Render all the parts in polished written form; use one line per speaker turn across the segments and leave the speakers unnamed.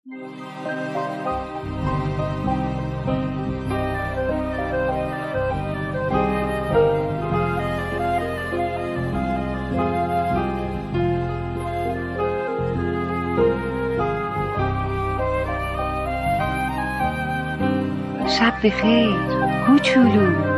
شب بخیر کوچولو.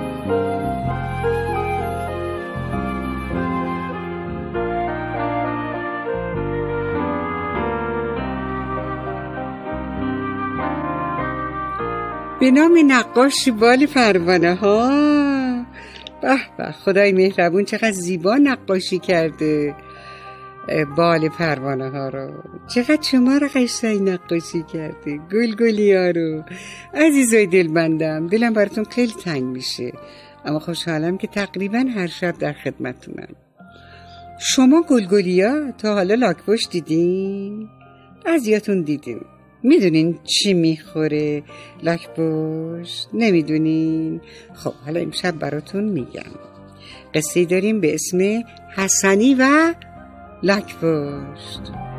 به نام نقاش بال پروانه ها. به به، خدای مهربون چقدر زیبا نقاشی کرده بال پروانه ها رو. چقدر شما رو قشنگ نقاشی کرده، گلگلی ها رو. عزیزای دلبندم، دلم براتون خیلی تنگ میشه، اما خوشحالم که تقریبا هر شب در خدمتونم. شما گلگلی ها تا حالا لاک‌پشت دیدین؟ بعضیاتون دیدین. میدونین چی میخوره لاک‌پشت؟ نمیدونین؟ خب حالا امشب براتون میگم. قصه داریم به اسم حسنی و لاک‌پشت.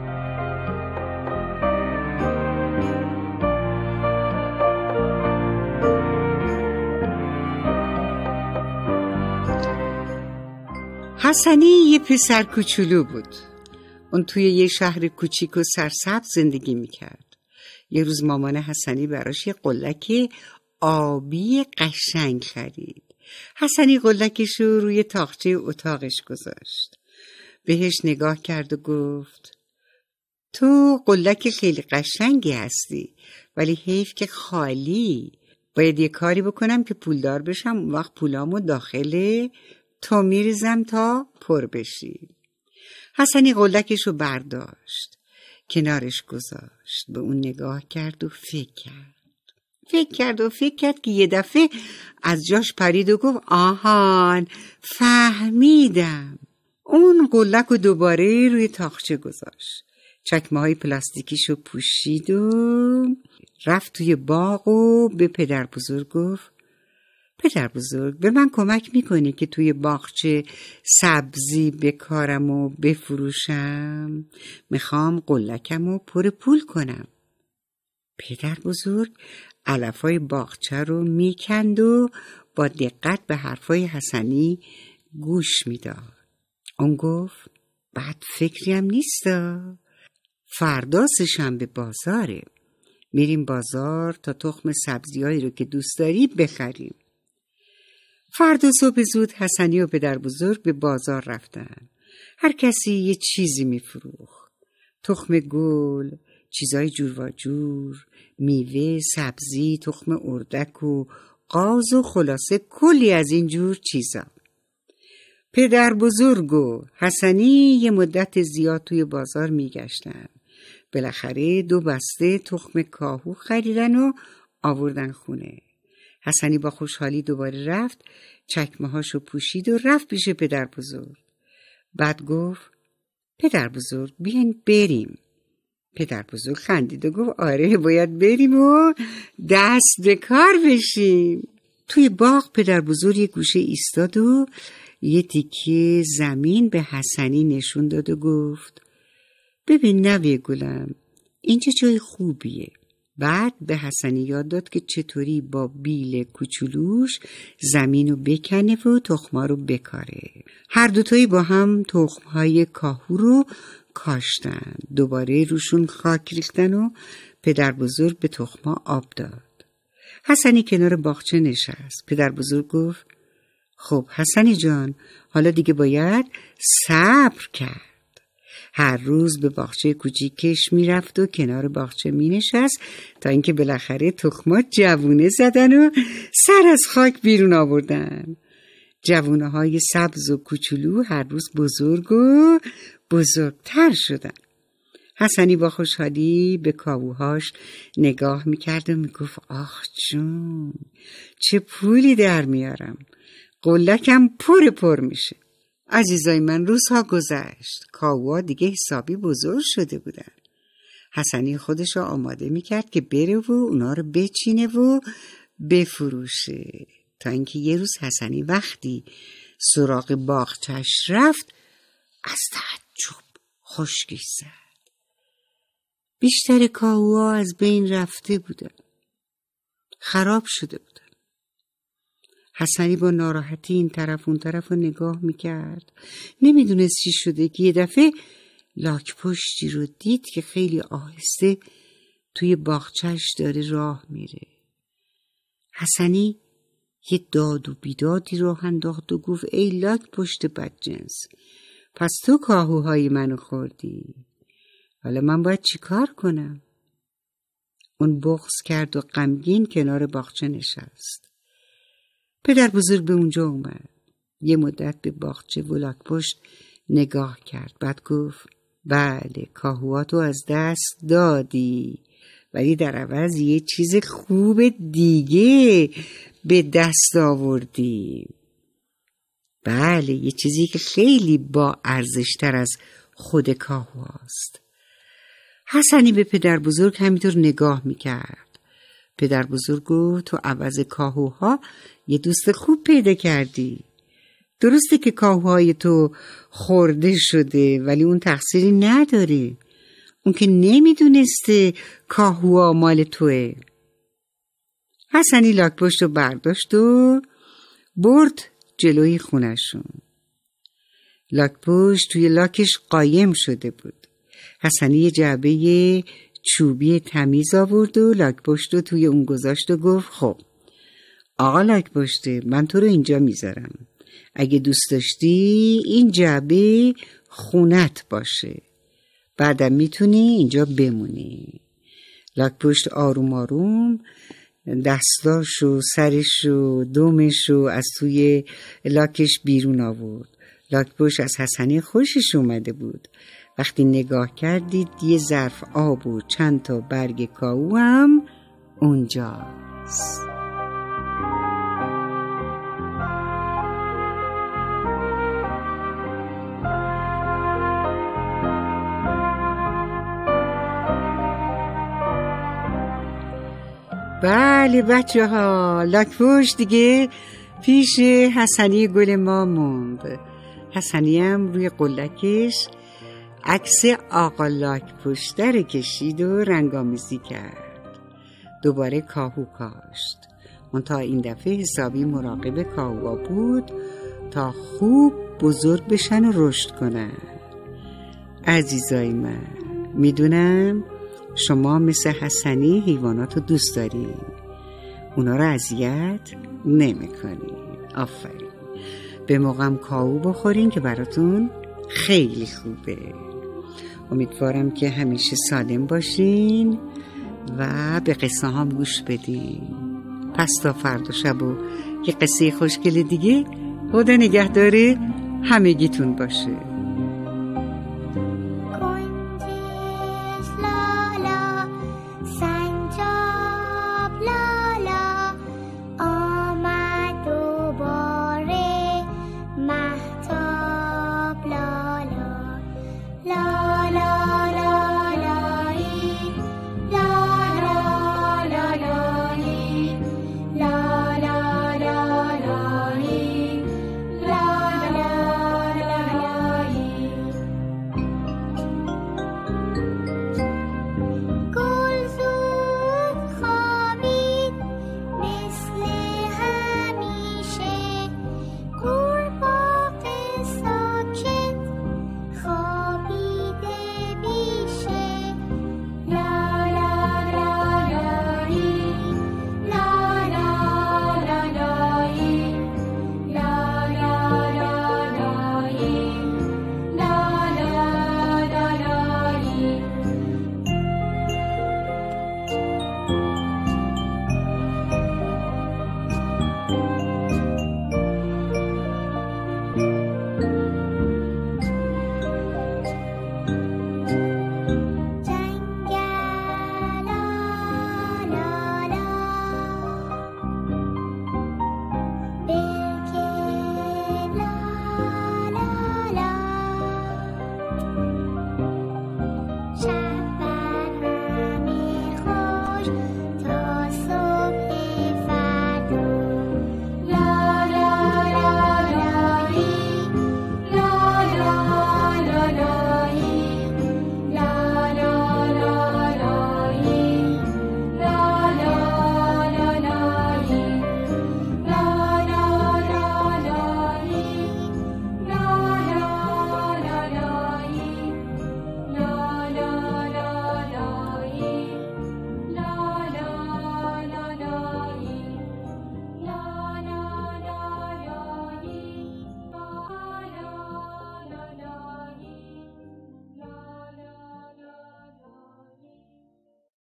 حسنی یه پسر کوچولو بود. اون توی یه شهر کوچیک و سرسبز زندگی میکرد. یه روز مامان حسنی براش یه قلک آبی قشنگ خرید. حسنی قلکش رو روی تاقچه اتاقش گذاشت. بهش نگاه کرد و گفت: تو قلک خیلی قشنگی هستی، ولی حیف که خالی. باید یه کاری بکنم که پولدار بشم، اون وقت پولامو داخل تو میریزم تا پر بشی. حسنی قلکش رو برداشت، کنارش گذاشت، به اون نگاه کرد و فکر کرد که یه دفعه از جاش پرید و گفت: آهان، فهمیدم. اون قلک رو دوباره روی تاقچه گذاشت، چکمه های پلاستیکیشو پوشید و رفت توی باغ و به پدر بزرگ گفت: پدر بزرگ، به من کمک میکنی که توی باغچه سبزی بکارم و بفروشم؟ میخوام قلکم رو پر پول کنم. پدر بزرگ علفای باغچه رو میکند و با دقت به حرفای حسنی گوش میداد. اون گفت: بد فکری هم نیستا. فردا سه‌شنبه بازاره، میریم بازار تا تخم سبزیایی رو که دوست داری بخریم. فردا صبح زود حسنی و پدر بزرگ به بازار رفتن. هر کسی یه چیزی میفروخت: تخم گل، چیزای جور و جور، میوه، سبزی، تخم اردک و قاز و خلاصه کلی از این جور چیزا. پدر بزرگ و حسنی یه مدت زیاد توی بازار میگشتن. بالاخره 2 بسته تخم کاهو خریدن و آوردن خونه. حسنی با خوشحالی دوباره رفت، چکمه هاشو پوشید و رفت پیش پدر بزرگ. بعد گفت: پدر بزرگ، بیاین بریم. پدر بزرگ خندید و گفت: آره، باید بریم و دست به کار بشیم. توی باغ پدر بزرگ یه گوشه ایستاد و یه تیکه زمین به حسنی نشون داد و گفت: ببین نوه گلم، اینجا جای خوبیه. بعد به حسنی یاد داد که چطوری با بیل کوچولوش زمینو بکنه و تخما رو بکاره. هر دوتایی با هم تخمهای کاهو رو کاشتن، دوباره روشون خاک ریختن و پدر بزرگ به تخما آب داد. حسنی کنار باغچه نشست. پدر بزرگ گفت: خب حسنی جان، حالا دیگه باید صبر کرد. هر روز به باغچه کوچیکش میرفت و کنار باغچه مینشست تا اینکه بالاخره تخما جوونه زدن و سر از خاک بیرون آوردن. جوونه های سبز و کوچولو هر روز بزرگ و بزرگتر شدن. حسنی با خوشحالی به کاهوهاش نگاه میکرد و میگفت: آخ جون، چه پولی در میارم، قلکم پر میشه. عزیزای من، روزها گذشت، کاهوها دیگه حسابی بزرگ شده بودن. حسنی خودش رو آماده میکرد که بره و اونا رو بچینه و بفروشه. تا اینکه یه روز حسنی وقتی سراغ باغچه‌اش رفت، از تعجب خشکش زد. بیشتر کاهوها از بین رفته بودن، خراب شده بودن. حسنی با ناراحتی این طرف اون طرف رو نگاه میکرد. نمیدونست چی شده که یه دفعه لاک‌پشتی رو دید که خیلی آهسته توی باغچه‌اش داره راه میره. حسنی یه داد و بیدادی راه انداخت و گفت ای لاک‌پشت بدجنس، پس تو کاهوهای منو خوردی، حالا من باید چی کار کنم؟ اون بغض کرد و غمگین کنار باغچه نشست. پدر بزرگ به اونجا اومد. یه مدت به باغچه و لاک‌پشت نگاه کرد. بعد گفت بله، کاهواتو از دست دادی، ولی در عوض یه چیز خوب دیگه به دست آوردی. بله، یه چیزی که خیلی با ارزش‌تر از خود کاهوهاست. حسنی به پدر بزرگ همینطور نگاه میکرد. پدر بزرگ گفت تو عوض کاهوها یه دوست خوب پیدا کردی. درسته که کاهوهای تو خورده شده، ولی اون تقصیری نداره. اون که نمیدونسته کاهوها مال توه. حسنی لاک‌پشت رو برداشت و برد جلوی خونشون. لاک‌پشت توی لاکش قایم شده بود. حسنی یه جعبه چوبی تمیز آورد و لاک‌پشت رو توی اون گذاشت و گفت خب آقا لاک‌پشت، من تو رو اینجا میذارم. اگه دوست داشتی این جعبه خونت باشه، بعدم میتونی اینجا بمونی. لاک‌پشت آروم آروم دستاش و سرش و دمش رو از توی لاکش بیرون آورد. لاک‌پشت از حسنی خوشش اومده بود. وقتی نگاه کردید یه ظرف آب و چند تا برگ کاهو هم اونجاست. بله بچه ها، لاک‌پشت دیگه پیش حسنی گل ما موند. حسنی هم روی قلکش عکس آقا لاک‌پشت رو کشید و رنگامیزی کرد. دوباره کاهو کاشت. منتها این دفعه حسابی مراقب کاهوها بود تا خوب بزرگ بشن و رشد کنن. عزیزای من، میدونم شما مثل حسنی حیوانات رو دوست دارین، اونا رو اذیت نمی‌کنین. آفرین. به موقعم کاهو بخورین که براتون خیلی خوبه. امیدوارم که همیشه سالم باشین و به قصه هم گوش بدین. پس تا فردا شب و یه قصه خوشگل دیگه، خدا نگهدار همگیتون باشه.